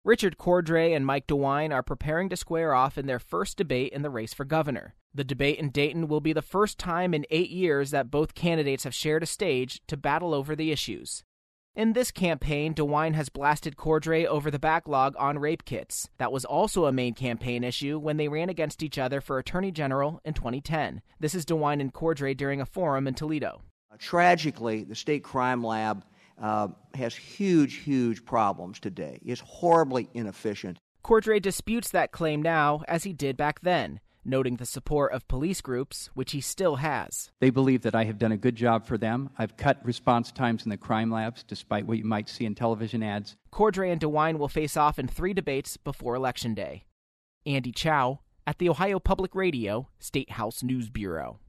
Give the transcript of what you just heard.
Richard Cordray and Mike DeWine are preparing to square off in their first debate in the race for governor. The debate in Dayton will be the first time in 8 years that both candidates have shared a stage to battle over the issues. In this campaign, DeWine has blasted Cordray over the backlog on rape kits. That was also a main campaign issue when they ran against each other for Attorney General in 2010. This is DeWine and Cordray during a forum in Toledo. Tragically, the State Crime Lab has huge problems today. It's horribly inefficient. Cordray disputes that claim now, as he did back then, noting the support of police groups, which he still has. They believe that I have done a good job for them. I've cut response times in the crime labs, despite what you might see in television ads. Cordray and DeWine will face off in 3 debates before Election Day. Andy Chow at the Ohio Public Radio State House News Bureau.